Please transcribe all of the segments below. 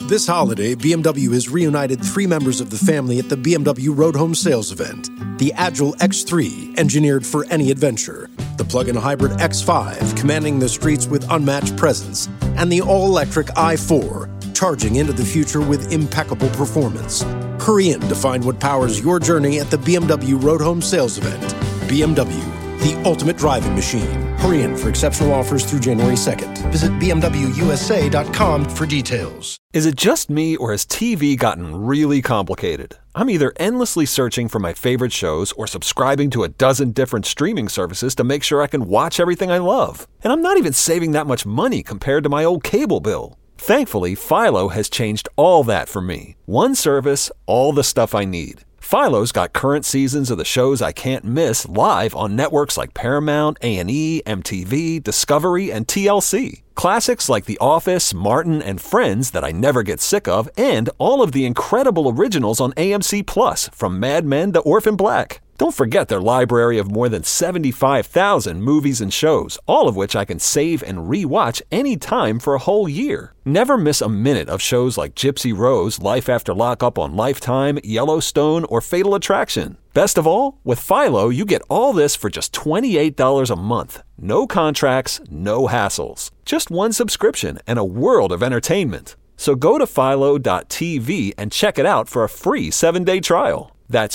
This holiday, BMW has reunited 3 members of the family at the BMW Road Home Sales event. The Agile X3, engineered for any adventure. The plug-in hybrid X5, commanding the streets with unmatched presence. And the all-electric i4, charging into the future with impeccable performance. Hurry in to find what powers your journey at the BMW Road Home Sales event. BMW, the ultimate driving machine. Hurry in for exceptional offers through January 2nd. Visit BMWUSA.com for details. Is it just me, or has TV gotten really complicated? I'm either endlessly searching for my favorite shows or subscribing to a dozen different streaming services to make sure I can watch everything I love. And I'm not even saving that much money compared to my old cable bill. Thankfully, Philo has changed all that for me. One service, all the stuff I need. Philo's got current seasons of the shows I can't miss live on networks like Paramount, A&E, MTV, Discovery, and TLC. Classics like The Office, Martin, and Friends that I never get sick of, and all of the incredible originals on AMC Plus, from Mad Men to Orphan Black. Don't forget their library of more than 75,000 movies and shows, all of which I can save and re-watch anytime for a whole year. Never miss a minute of shows like Gypsy Rose, Life After Lockup on Lifetime, Yellowstone, or Fatal Attraction. Best of all, with Philo, you get all this for just $28 a month. No contracts, no hassles. Just one subscription and a world of entertainment. So go to philo.tv and check it out for a free 7-day trial. That's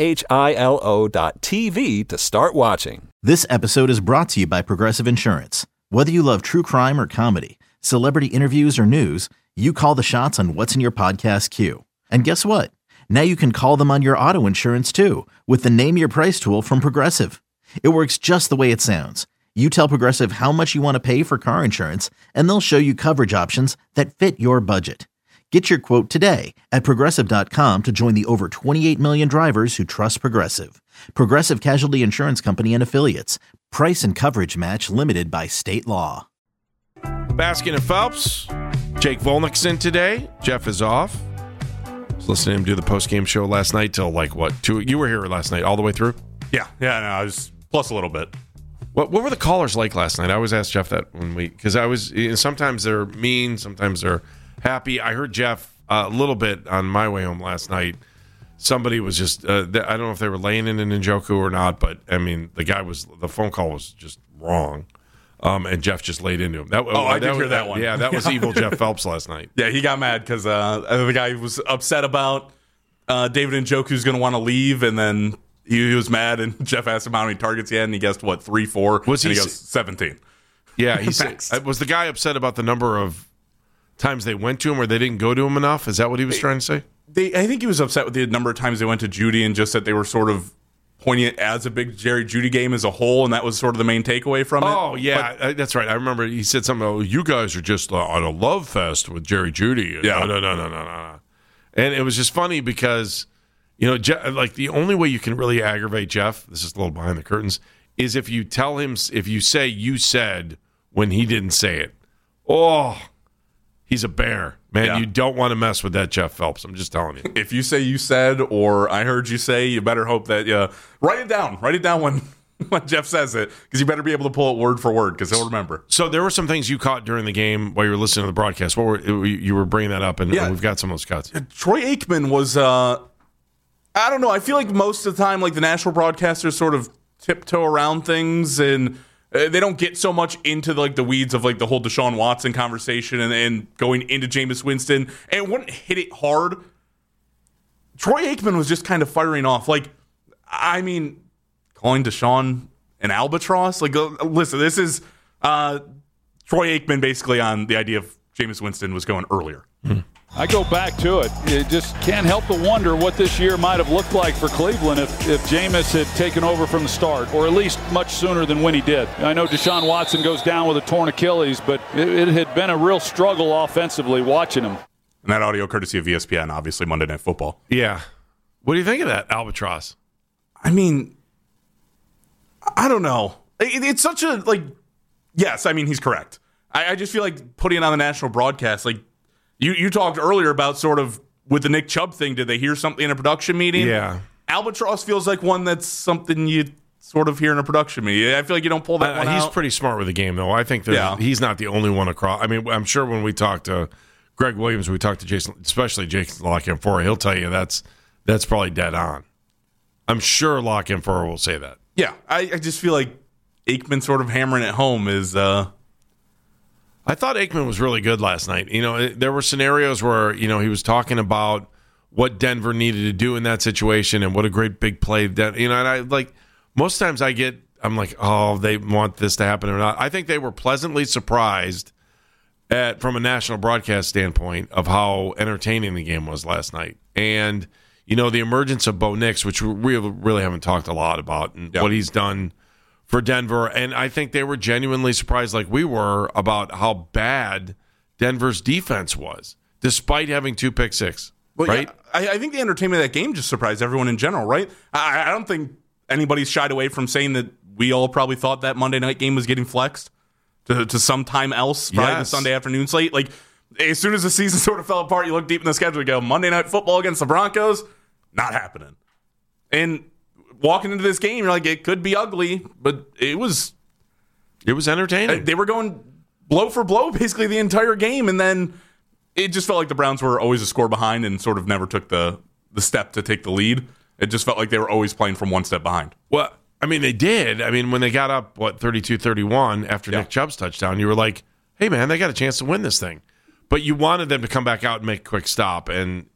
philo.tv to start watching. This episode is brought to you by Progressive Insurance. Whether you love true crime or comedy, celebrity interviews or news, you call the shots on what's in your podcast queue. And guess what? Now you can call them on your auto insurance too with the Name Your Price tool from Progressive. It works just the way it sounds. You tell Progressive how much you want to pay for car insurance, and they'll show you coverage options that fit your budget. Get your quote today at Progressive.com to join the over 28 million drivers who trust Progressive. Progressive Casualty Insurance Company and Affiliates. Price and coverage match limited by state law. Baskin and Phelps. Jake Volnick's in today. Jeff is off. I was listening to him do the post-game show last night till 2. You were here last night all the way through? Yeah, no, I was plus a little bit. What were the callers like last night? I always ask Jeff that because sometimes they're mean, sometimes they're happy. I heard Jeff a little bit on my way home last night. Somebody was just, I don't know if they were laying in Njoku or not, but I mean, the phone call was just wrong. And Jeff just laid into him. I did hear that one. Yeah, that was evil Jeff Phelps last night. Yeah, he got mad because the guy was upset about David Njoku's going to want to leave, and then he was mad, and Jeff asked him how many targets he had, and he guessed, 3, 4? And he goes, 17. Yeah, he said, was the guy upset about the number of times they went to him or they didn't go to him enough? Is that what he was trying to say? I think he was upset with the number of times they went to Jeudy, and just that they were sort of pointing it as a big Jerry Jeudy game as a whole, and that was sort of the main takeaway from it. Oh, yeah, that's right. I remember he said something, you guys are just on a love fest with Jerry Jeudy. Yeah. No. And it was just funny because, Jeff, the only way you can really aggravate Jeff, this is a little behind the curtains, is if you tell him, if you say you said when he didn't say it. Oh, he's a bear. Man, yeah. You don't want to mess with that Jeff Phelps. I'm just telling you. If you say you said or I heard you say, you better hope that write it down. Write it down when Jeff says it, because you better be able to pull it word for word, because he'll remember. So there were some things you caught during the game while you were listening to the broadcast. You were bringing that up, and we've got some of those cuts. Troy Aikman was, I don't know. I feel like most of the time, the national broadcasters sort of tiptoe around things, and they don't get so much into the weeds of the whole Deshaun Watson conversation and going into Jameis Winston, and wouldn't hit it hard. Troy Aikman was just kind of firing off. Calling Deshaun an albatross. Listen, this is Troy Aikman basically on the idea of Jameis Winston was going earlier. I go back to it. You just can't help but wonder what this year might have looked like for Cleveland if Jameis had taken over from the start, or at least much sooner than when he did. I know Deshaun Watson goes down with a torn Achilles, but it had been a real struggle offensively watching him. And that audio courtesy of ESPN, obviously Monday Night Football. Yeah. What do you think of that albatross? I don't know. It's such a, yes, he's correct. I just feel like putting it on the national broadcast, You talked earlier about sort of with the Nick Chubb thing. Did they hear something in a production meeting? Yeah. Albatross feels like one that's something you sort of hear in a production meeting. I feel like you don't pull that one out. He's pretty smart with the game, though. I think that he's not the only one across. I'm sure when we talk to Greg Williams, we talked to Jason, especially Jason LaCanfora, he'll tell you that's probably dead on. I'm sure LaCanfora will say that. Yeah, I just feel like Aikman sort of hammering it home is... I thought Aikman was really good last night. There were scenarios where, he was talking about what Denver needed to do in that situation and what a great big play that, and I like, most times I'm like, oh, they want this to happen or not. I think they were pleasantly surprised from a national broadcast standpoint of how entertaining the game was last night. And, the emergence of Bo Nix, which we really haven't talked a lot about, and what he's done for Denver. And I think they were genuinely surprised, like we were, about how bad Denver's defense was, despite having 2 pick six. Well, right? Yeah, I think the entertainment of that game just surprised everyone in general, right? I don't think anybody's shied away from saying that we all probably thought that Monday night game was getting flexed to some time else, probably the Sunday afternoon slate. Like, as soon as the season sort of fell apart, you look deep in the schedule and go, Monday Night Football against the Broncos, not happening. And walking into this game, you're like, it could be ugly, but it was entertaining. They were going blow for blow basically the entire game, and then it just felt like the Browns were always a score behind and sort of never took the step to take the lead. It just felt like they were always playing from one step behind. Well, I mean, they did. I mean, when they got up, 32-31 after Nick Chubb's touchdown, you were like, hey, man, they got a chance to win this thing. But you wanted them to come back out and make a quick stop. And,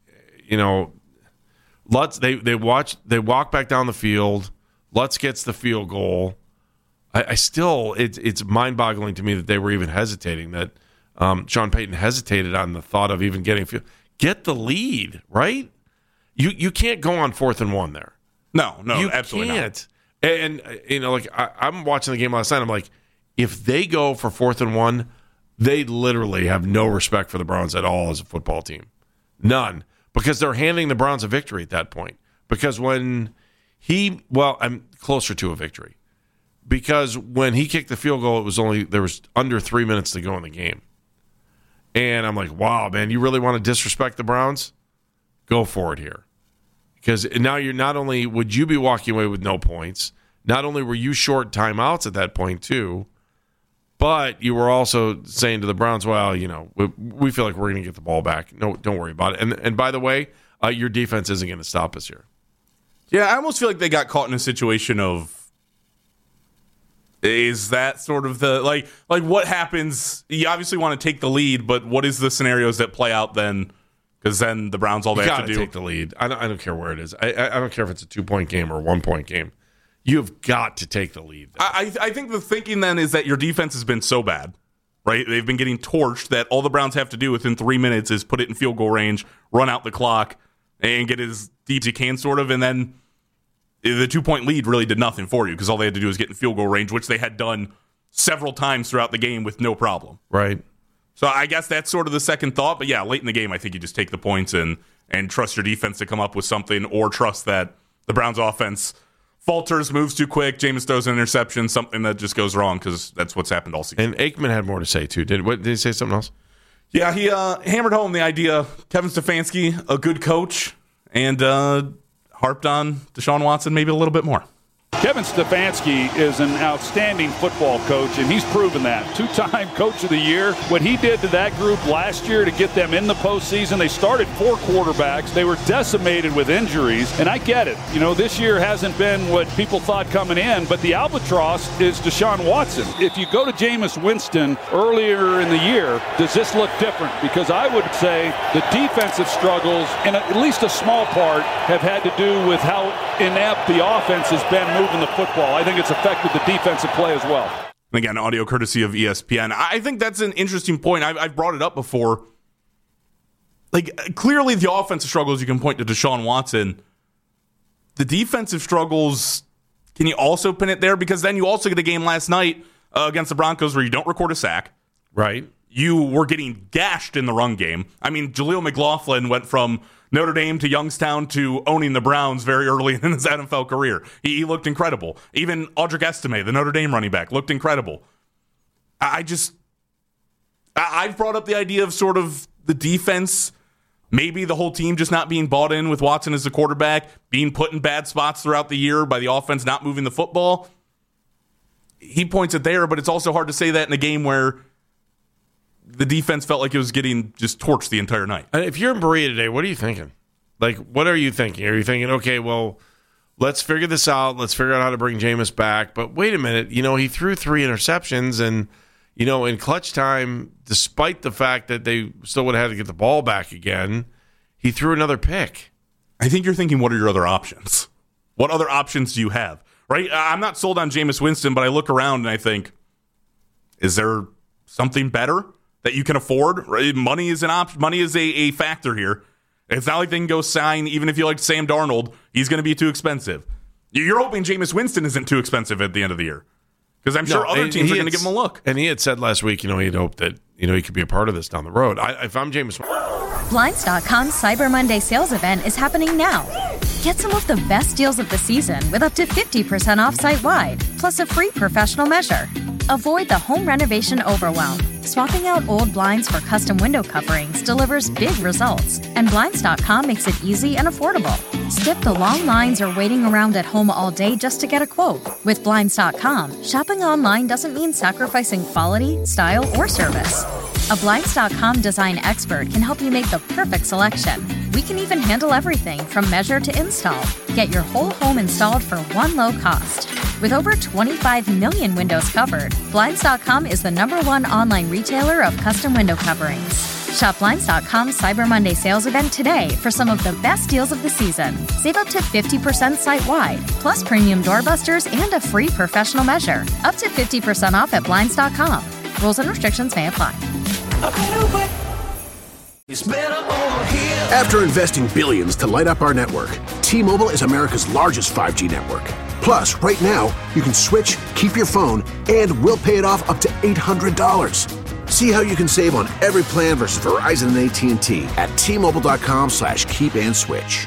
they walk back down the field. Lutz gets the field goal. I still, it's mind-boggling to me that they were even hesitating, that Sean Payton hesitated on the thought of even getting field. Get the lead, right? You can't go on 4th and 1 there. No, you absolutely can't. Not. And I'm watching the game last night. I'm like, if they go for 4th and 1, they literally have no respect for the Browns at all as a football team. None. Because they're handing the Browns a victory at that point. Because I'm closer to a victory. Because when he kicked the field goal, there was under 3 minutes to go in the game. And I'm like, wow, man, you really want to disrespect the Browns? Go for it here. Because now you're not only would you be walking away with no points, not only were you short timeouts at that point too, but you were also saying to the Browns, well, we feel like we're going to get the ball back. No, don't worry about it. And by the way, your defense isn't going to stop us here. Yeah, I almost feel like they got caught in a situation of, is that sort of the like what happens? You obviously want to take the lead, but what is the scenarios that play out then? Because then the Browns, all they have to do, take the lead. I don't care where it is. I don't care if it's a 2-point game or a 1-point game. You've got to take the lead. I think the thinking then is that your defense has been so bad, right? They've been getting torched that all the Browns have to do within 3 minutes is put it in field goal range, run out the clock, and get it as deep as you can, sort of. And then the 2-point lead really did nothing for you because all they had to do was get in field goal range, which they had done several times throughout the game with no problem. Right. So I guess that's sort of the second thought. But yeah, late in the game, I think you just take the points and trust your defense to come up with something, or trust that the Browns offense falters, moves too quick, Jameis throws an interception, something that just goes wrong, because that's what's happened all season. And Aikman had more to say, too. Did he say something else? Yeah, he hammered home the idea, Kevin Stefanski, a good coach, and harped on Deshaun Watson maybe a little bit more. Kevin Stefanski is an outstanding football coach, and he's proven that. 2-time Coach of the Year. What he did to that group last year to get them in the postseason, they started 4 quarterbacks. They were decimated with injuries, and I get it. This year hasn't been what people thought coming in, but the albatross is Deshaun Watson. If you go to Jameis Winston earlier in the year, does this look different? Because I would say the defensive struggles, in at least a small part, have had to do with how inept the offense has been moving the football. I think it's affected the defensive play as well. Again, audio courtesy of ESPN. I think that's an interesting point. I've brought it up before. Like, clearly the offensive struggles, you can point to Deshaun Watson. The defensive struggles, can you also pin it there? Because then you also get a game last night against the Broncos where you don't record a sack. Right. You were getting gashed in the run game. I mean, Jaleel McLaughlin went from Notre Dame to Youngstown to owning the Browns very early in his NFL career. He looked incredible. Even Audric Estime, the Notre Dame running back, looked incredible. I've brought up the idea of sort of the defense, maybe the whole team just not being bought in with Watson as the quarterback, being put in bad spots throughout the year by the offense not moving the football. He points it there, but it's also hard to say that in a game where the defense felt like it was getting just torched the entire night. And if you're in Berea today, what are you thinking? Like, what are you thinking? Are you thinking, okay, well, let's figure this out. Let's figure out how to bring Jameis back. But wait a minute. He threw 3 interceptions. And, in clutch time, despite the fact that they still would have had to get the ball back again, he threw another pick. I think you're thinking, what are your other options? What other options do you have? Right? I'm not sold on Jameis Winston, but I look around and I think, is there something better that you can afford? Right? Money is an option. Money is a factor here. It's not like they can go sign, even if you like Sam Darnold, he's going to be too expensive. You're hoping Jameis Winston isn't too expensive at the end of the year. Because I'm sure other teams are going to give him a look. And he had said last week, he'd hoped that, he could be a part of this down the road. If I'm Jameis... Blinds.com's Cyber Monday sales event is happening now. Get some of the best deals of the season with up to 50% off site-wide, plus a free professional measure. Avoid the home renovation overwhelm. Swapping out old blinds for custom window coverings delivers big results, and Blinds.com makes it easy and affordable. Skip the long lines or waiting around at home all day just to get a quote. With Blinds.com, shopping online doesn't mean sacrificing quality, style, or service. A Blinds.com design expert can help you make the perfect selection. We can even handle everything from measure to install. Get your whole home installed for one low cost. With over 25 million windows covered, Blinds.com is the #1 online retailer of custom window coverings. Shop Blinds.com's Cyber Monday sales event today for some of the best deals of the season. Save up to 50% site-wide, plus premium doorbusters and a free professional measure. Up to 50% off at Blinds.com. Rules and restrictions may apply. After investing billions to light up our network, T-Mobile is America's largest 5G network. Plus, right now, you can switch, keep your phone, and we'll pay it off up to $800. See how you can save on every plan versus Verizon and AT&T at T-Mobile.com/keep-and-switch.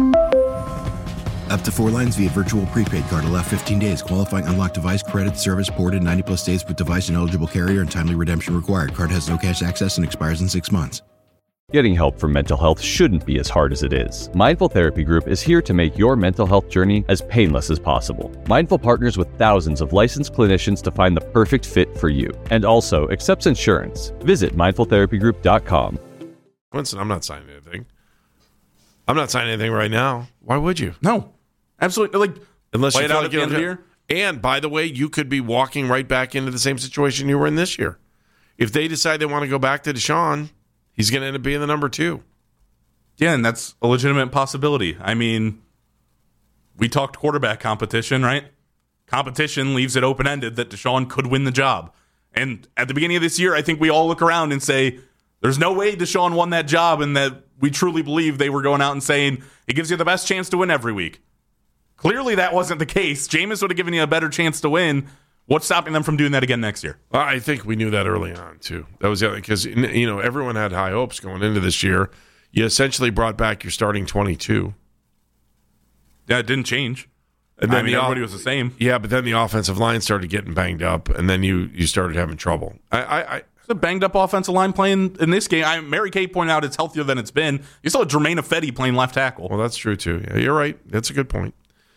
Up to 4 lines via virtual prepaid card. Allow 15 days. Qualifying unlocked device credit service ported 90+ days with device and eligible carrier and timely redemption required. Card has no cash access and expires in 6 months. Getting help for mental health shouldn't be as hard as it is. Mindful Therapy Group is here to make your mental health journey as painless as possible. Mindful partners with thousands of licensed clinicians to find the perfect fit for you, and also accepts insurance. Visit mindfultherapygroup.com. Winston, I'm not signing anything. I'm not signing anything right now. Why would you? No, absolutely. Unless you play it out at the end of the year. And by the way, you could be walking right back into the same situation you were in this year. If they decide they want to go back to Deshaun, he's going to end up being the number 2. Yeah, and that's a legitimate possibility. I mean, we talked quarterback competition, right? Competition leaves it open-ended that Deshaun could win the job. And at the beginning of this year, I think we all look around and say, there's no way Deshaun won that job, and that we truly believe they were going out and saying, it gives you the best chance to win every week. Clearly that wasn't the case. Jameis would have given you a better chance to win. What's stopping them from doing that again next year? I think we knew that early on, too. That was because everyone had high hopes going into this year. You essentially brought back your starting 22. Yeah, it didn't change. And then everybody was the same. Yeah, but then the offensive line started getting banged up, and then you started having trouble. It's a banged-up offensive line playing in this game. Mary Kay pointed out it's healthier than it's been. You saw Jermaine Ifedi playing left tackle. Well, that's true, too. Yeah, you're right. That's a good point.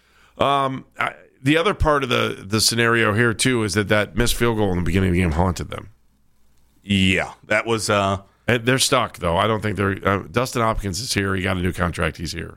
The other part of the scenario here, too, is that missed field goal in the beginning of the game haunted them. Yeah, that was... they're stuck, though. I don't think they're... Dustin Hopkins is here. He got a new contract. He's here.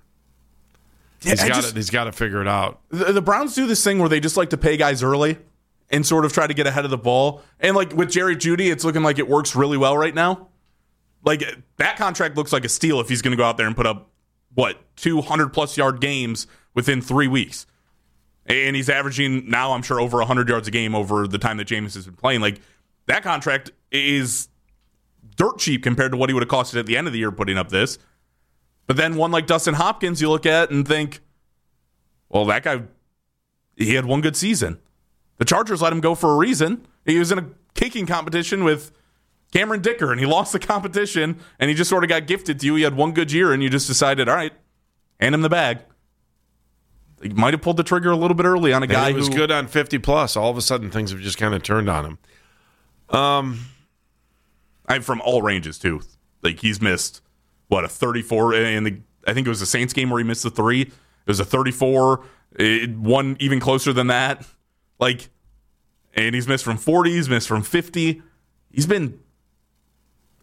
He's got to figure it out. The Browns do this thing where they just like to pay guys early and sort of try to get ahead of the ball. And like with Jerry Jeudy, it's looking like it works really well right now. Like that contract looks like a steal if he's going to go out there and put up, 200-plus yard games within 3 weeks. And he's averaging now, I'm sure, over 100 yards a game over the time that Jameis has been playing. Like, that contract is dirt cheap compared to what he would have costed at the end of the year putting up this. But then one like Dustin Hopkins, you look at and think, well, that guy, he had one good season. The Chargers let him go for a reason. He was in a kicking competition with Cameron Dicker, and he lost the competition, and he just sort of got gifted to you. He had one good year, and you just decided, all right, hand him the bag. He might have pulled the trigger a little bit early on a guy who was good on 50-plus. All of a sudden, things have just kind of turned on him. I'm from all ranges, too. Like, he's missed, a 34, and I think it was the Saints game where he missed the 3. It was a 34, one even closer than that. Like, and he's missed from 40, he's missed from 50. He's been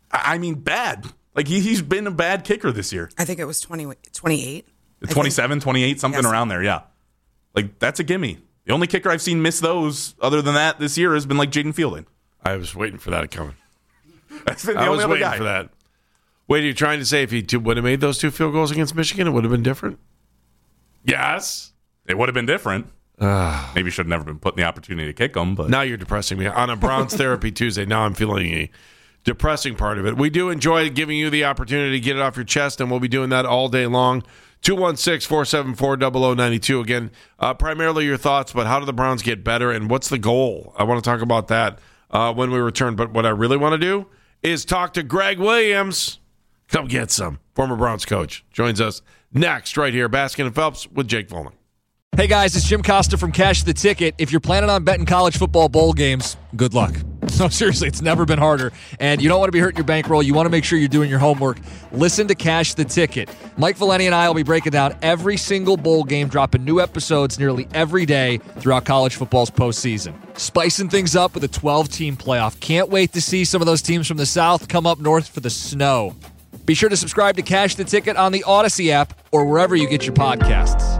I mean, bad. Like, he's been a bad kicker this year. I think it was 28. 27, 28, something around there, yeah. Like, that's a gimme. The only kicker I've seen miss those, other than that, this year has been like Jaden Fielding. I was waiting for that coming. That's been the I only was other waiting guy. for that. Wait, are you trying to say if he would have made those 2 field goals against Michigan, it would have been different? Yes. It would have been different. Maybe should have never been put in the opportunity to kick them. But now you're depressing me. On a Browns Therapy Tuesday, now I'm feeling a depressing part of it. We do enjoy giving you the opportunity to get it off your chest, and we'll be doing that all day long. 216-474-0092. Again, primarily your thoughts, but how do the Browns get better, and what's the goal? I want to talk about that when we return. But what I really want to do is talk to Greg Williams. Come get some. Former Browns coach joins us next right here, Baskin and Phelps with Jake Volman. Hey guys, it's Jim Costa from Cash the Ticket. If you're planning on betting college football bowl games, good luck. No, seriously, it's never been harder. And you don't want to be hurting your bankroll. You want to make sure you're doing your homework. Listen to Cash the Ticket. Mike Valeni and I will be breaking down every single bowl game, dropping new episodes nearly every day throughout college football's postseason. Spicing things up with a 12-team playoff. Can't wait to see some of those teams from the South come up north for the snow. Be sure to subscribe to Cash the Ticket on the Odyssey app or wherever you get your podcasts.